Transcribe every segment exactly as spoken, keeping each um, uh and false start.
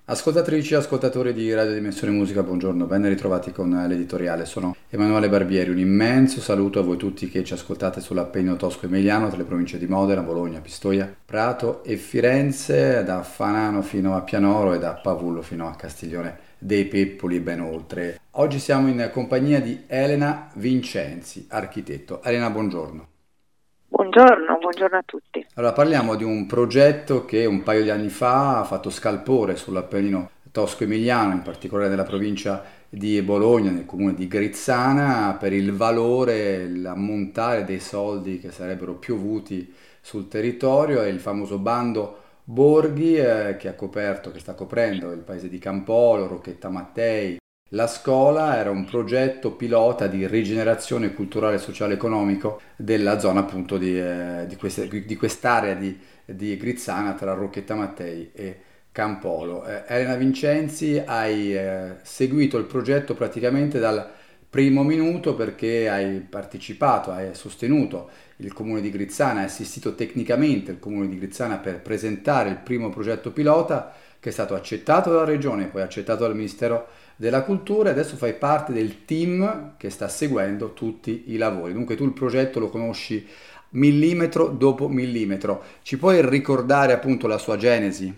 Ascoltatrici e ascoltatori di Radio Dimensione Musica, buongiorno, ben ritrovati con l'editoriale. Sono Emanuele Barbieri, un immenso saluto a voi tutti che ci ascoltate sull'Appennino Tosco-Emiliano, tra le province di Modena, Bologna, Pistoia, Prato e Firenze, da Fanano fino a Pianoro e da Pavullo fino a Castiglione dei Peppoli, ben oltre. Oggi siamo in compagnia di Elena Vincenzi, architetto. Elena, buongiorno. Buongiorno, buongiorno a tutti. Allora, parliamo di un progetto che un paio di anni fa ha fatto scalpore sull'Appennino Tosco-Emiliano, in particolare nella provincia di Bologna, nel comune di Grizzana, per il valore, l'ammontare dei soldi che sarebbero piovuti sul territorio, e il famoso bando Borghi eh, che ha coperto, che sta coprendo il paese di Campolo, Rocchetta Mattei. La scuola era un progetto pilota di rigenerazione culturale, sociale e economico della zona appunto di, eh, di, queste, di quest'area di, di Grizzana tra Rocchetta Mattei e Campolo. Eh, Elena Vincenzi, hai eh, seguito il progetto praticamente dal primo minuto, perché hai partecipato, hai sostenuto il comune di Grizzana, hai assistito tecnicamente il comune di Grizzana per presentare il primo progetto pilota, che è stato accettato dalla regione, poi accettato dal Ministero della Cultura, e adesso fai parte del team che sta seguendo tutti i lavori. Dunque tu il progetto lo conosci millimetro dopo millimetro. Ci puoi ricordare appunto la sua genesi?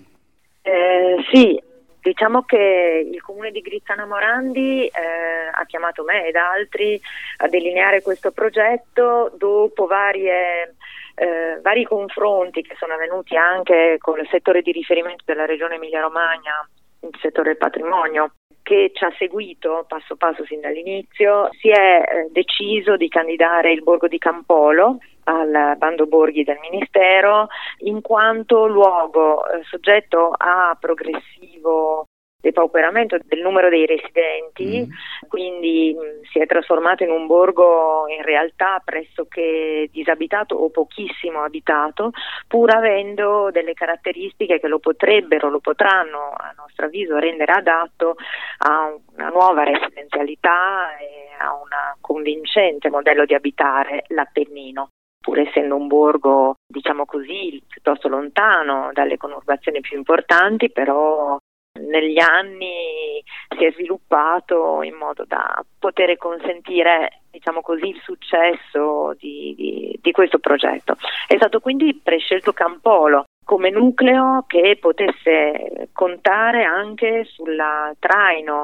Eh, sì, diciamo che il comune di Grizzana Morandi eh, ha chiamato me ed altri a delineare questo progetto dopo varie Eh, vari confronti che sono avvenuti anche con il settore di riferimento della regione Emilia-Romagna, il settore del patrimonio, che ci ha seguito passo passo sin dall'inizio. Si è eh, deciso di candidare il borgo di Campolo al bando Borghi del Ministero, in quanto luogo eh, soggetto a progressivo depauperamento del numero dei residenti, mm. quindi mh, si è trasformato in un borgo in realtà pressoché disabitato o pochissimo abitato, pur avendo delle caratteristiche che lo potrebbero, lo potranno a nostro avviso rendere adatto a una nuova residenzialità e a un convincente modello di abitare l'Appennino. Pur essendo un borgo, diciamo così, piuttosto lontano dalle conurbazioni più importanti, però negli anni si è sviluppato in modo da poter consentire, diciamo così, il successo di, di, di questo progetto. È stato quindi prescelto Campolo come nucleo che potesse contare anche sul traino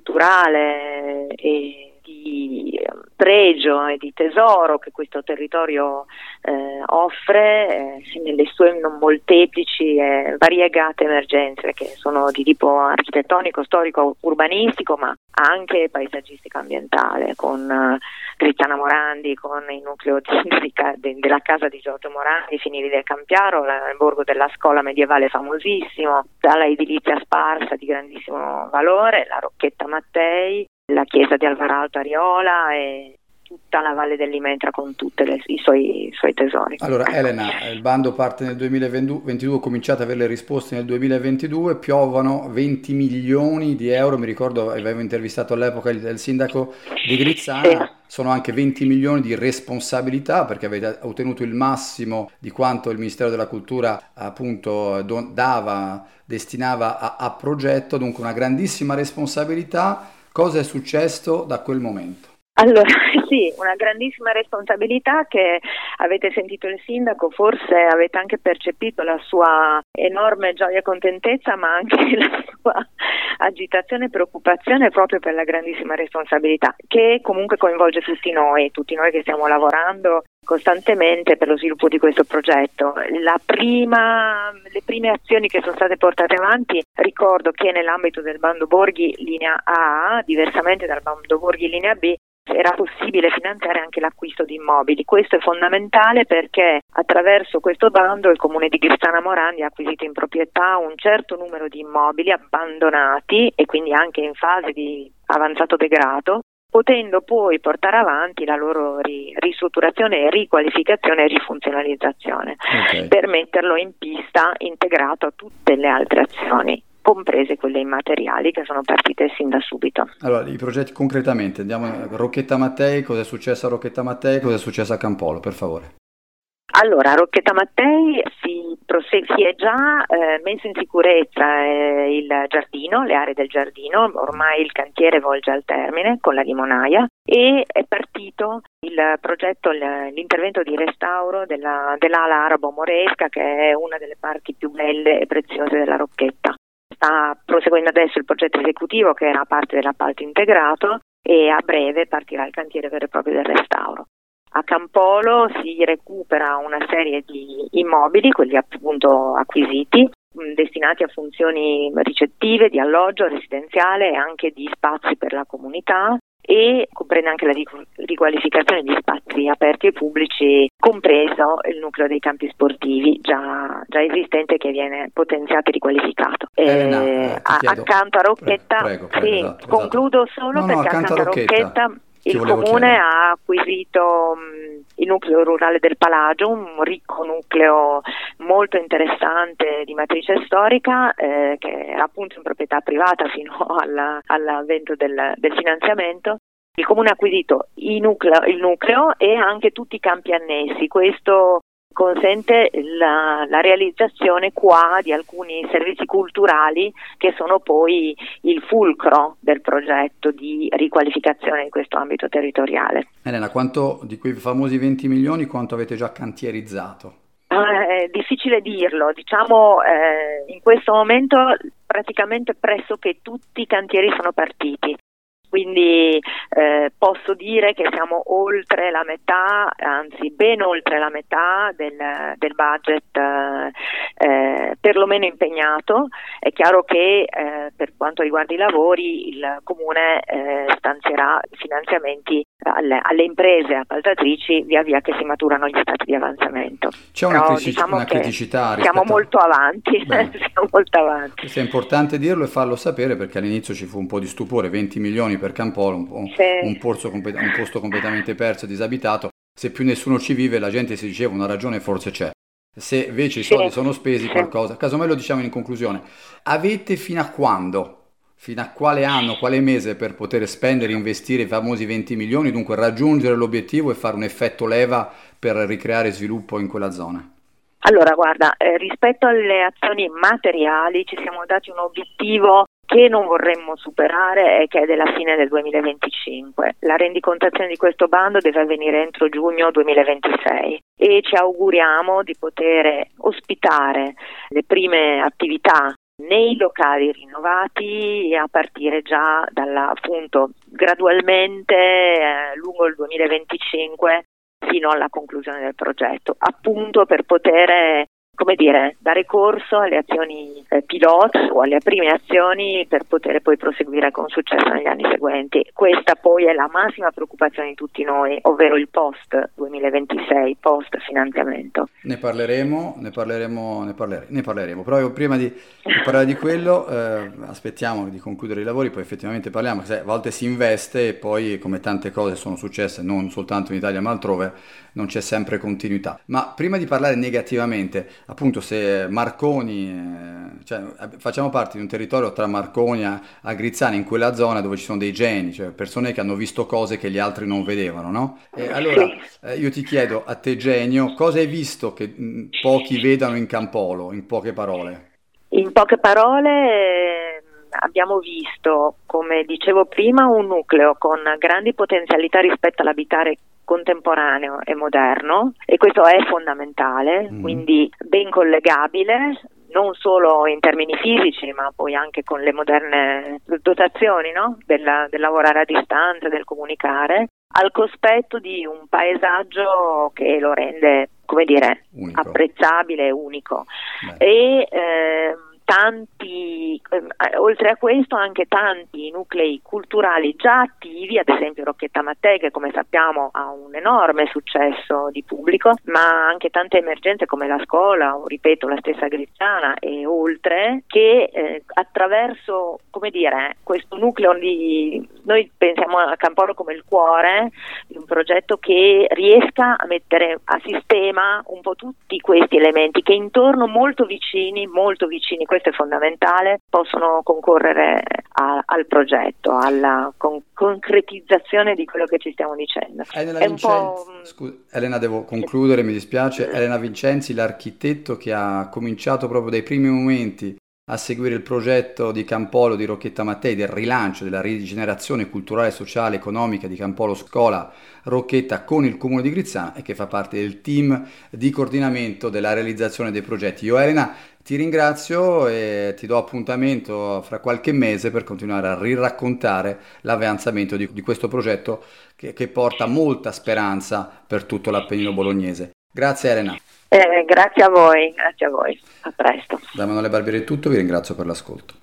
culturale e di pregio e di tesoro che questo territorio eh, offre eh, nelle sue non molteplici e variegate emergenze, che sono di tipo architettonico, storico, urbanistico, ma anche paesaggistico ambientale, con eh, Grizzana Morandi, con il nucleo di, di, della casa di Giorgio Morandi, Finili del Campiaro, la, il borgo della scuola medievale famosissimo, dalla edilizia sparsa di grandissimo valore, la Rocchetta Mattei, la chiesa di Alvaralto Ariola e tutta la Valle dell'Imetra con tutti i suoi, i suoi tesori. Allora Elena, il bando parte nel duemilaventidue, cominciate ad avere le risposte nel duemilaventidue, piovono venti milioni di euro, mi ricordo avevo intervistato all'epoca il, il sindaco di Grizzana, sì. Sono anche venti milioni di responsabilità, perché avete ottenuto il massimo di quanto il Ministero della Cultura appunto don, dava, destinava a, a progetto, dunque una grandissima responsabilità. Cosa è successo da quel momento? Allora, sì, una grandissima responsabilità che avete sentito il sindaco, forse avete anche percepito la sua enorme gioia e contentezza, ma anche la sua agitazione e preoccupazione proprio per la grandissima responsabilità, che comunque coinvolge tutti noi, tutti noi che stiamo lavorando costantemente per lo sviluppo di questo progetto. La prima, le prime azioni che sono state portate avanti, ricordo che nell'ambito del bando Borghi linea A, diversamente dal bando Borghi linea B, era possibile finanziare anche l'acquisto di immobili. Questo è fondamentale perché attraverso questo bando il comune di Grizzana Morandi ha acquisito in proprietà un certo numero di immobili abbandonati e quindi anche in fase di avanzato degrado, potendo poi portare avanti la loro ri- ristrutturazione, riqualificazione e rifunzionalizzazione, okay, per metterlo in pista integrato a tutte le altre azioni, comprese quelle immateriali che sono partite sin da subito. Allora, i progetti concretamente, andiamo a Rocchetta Mattei, cosa è successo a Rocchetta Mattei, cosa è successo a Campolo, per favore? Allora, a Rocchetta Mattei si prose- si è già eh, messo in sicurezza eh, il giardino, le aree del giardino, ormai il cantiere volge al termine con la limonaia e è partito il progetto, l'intervento di restauro della, dell'ala arabo-moresca, che è una delle parti più belle e preziose della Rocchetta. Sta proseguendo adesso il progetto esecutivo, che era parte dell'appalto integrato, e a breve partirà il cantiere vero e proprio del restauro. A Campolo si recupera una serie di immobili, quelli appunto acquisiti, destinati a funzioni ricettive, di alloggio residenziale e anche di spazi per la comunità, e comprende anche la riqualificazione di spazi aperti e pubblici, compreso il nucleo dei campi sportivi già, già esistente, che viene potenziato e riqualificato. Elena, eh, accanto a Rocchetta, prego, prego, sì, esatto, concludo esatto. solo no, perché no, accanto accanto a Rocchetta, Rocchetta il Comune chiedere. ha acquisito mh, il nucleo rurale del Palagio, un ricco nucleo molto interessante di matrice storica, eh, che era appunto in proprietà privata fino alla, all'avvento del, del finanziamento. Il Comune ha acquisito il nucleo, il nucleo e anche tutti i campi annessi. Questo consente la, la realizzazione qua di alcuni servizi culturali che sono poi il fulcro del progetto di riqualificazione di questo ambito territoriale. Elena, quanto di quei famosi venti milioni, quanto avete già cantierizzato? Eh, è difficile dirlo, diciamo eh, in questo momento praticamente pressoché tutti i cantieri sono partiti. Quindi eh, posso dire che siamo oltre la metà, anzi ben oltre la metà del, del budget eh, perlomeno impegnato. È chiaro che eh, per quanto riguarda i lavori il Comune eh, stanzierà finanziamenti alle, alle imprese appaltatrici via via che si maturano gli stati di avanzamento. C'è una, Però, crisi- diciamo una criticità siamo rispetto molto avanti, siamo molto avanti. Questo è importante dirlo e farlo sapere, perché all'inizio ci fu un po' di stupore, venti milioni per Campolo, un, po', Sì. un, posto, un posto completamente perso e disabitato. Se più nessuno ci vive, la gente si diceva una ragione forse c'è. Se invece i soldi Sì. sono spesi, Sì. qualcosa. Casomai lo diciamo in conclusione. Avete fino a quando? Fino a quale anno, quale mese per poter spendere, investire i famosi venti milioni, dunque raggiungere l'obiettivo e fare un effetto leva per ricreare sviluppo in quella zona? Allora, guarda, eh, rispetto alle azioni materiali ci siamo dati un obiettivo che non vorremmo superare e che è della fine del duemilaventicinque. La rendicontazione di questo bando deve avvenire entro giugno duemilaventisei e ci auguriamo di poter ospitare le prime attività nei locali rinnovati a partire già dalla, appunto, gradualmente eh, lungo il duemilaventicinque fino alla conclusione del progetto, appunto per poter, come dire, dare corso alle azioni eh, pilota o alle prime azioni per poter poi proseguire con successo negli anni seguenti. Questa poi è la massima preoccupazione di tutti noi, ovvero il post duemilaventisei, post finanziamento. Ne parleremo, ne parleremo, ne, parlere, ne parleremo. Però prima di, di parlare di quello, eh, aspettiamo di concludere i lavori, poi effettivamente parliamo, perché a volte si investe e poi, come tante cose sono successe, non soltanto in Italia ma altrove, non c'è sempre continuità. Ma prima di parlare negativamente, appunto, se Marconi, eh, cioè, facciamo parte di un territorio tra Marconi a, a Grizzana, in quella zona dove ci sono dei geni, cioè persone che hanno visto cose che gli altri non vedevano, no? E allora eh, io ti chiedo, a te genio, cosa hai visto che mh, pochi vedano in Campolo, in poche parole? In poche parole eh, abbiamo visto, come dicevo prima, un nucleo con grandi potenzialità rispetto all'abitare contemporaneo e moderno, e questo è fondamentale, mm. quindi ben collegabile non solo in termini fisici ma poi anche con le moderne dotazioni, no? del, del lavorare a distanza, del comunicare, al cospetto di un paesaggio che lo rende, come dire, unico. Apprezzabile e unico. Beh. e eh, tanti, eh, oltre a questo anche tanti nuclei culturali già attivi, ad esempio Rocchetta Mattei, che come sappiamo ha un enorme successo di pubblico, ma anche tante emergenze come la scuola o, ripeto, la stessa Grizzana e oltre, che eh, attraverso, come dire, questo nucleo di noi pensiamo a Campolo come il cuore di un progetto che riesca a mettere a sistema un po' tutti questi elementi che intorno molto vicini, molto vicini, questo è fondamentale, possono concorrere a, al progetto, alla con, concretizzazione di quello che ci stiamo dicendo. Elena È Vincenzi, un po'... scusa, Elena, devo concludere, mi dispiace. Elena Vincenzi, l'architetto che ha cominciato proprio dai primi momenti a seguire il progetto di Campolo di Rocchetta Mattei, del rilancio, della rigenerazione culturale, sociale, economica di Campolo Scola Rocchetta con il Comune di Grizzana e che fa parte del team di coordinamento della realizzazione dei progetti. Io, Elena, ti ringrazio e ti do appuntamento fra qualche mese per continuare a riraccontare l'avanzamento di, di questo progetto che, che porta molta speranza per tutto l'Appennino bolognese. Grazie Elena. Eh, grazie a voi, grazie a voi. A presto. Da Emanuele Barbieri è tutto, vi ringrazio per l'ascolto.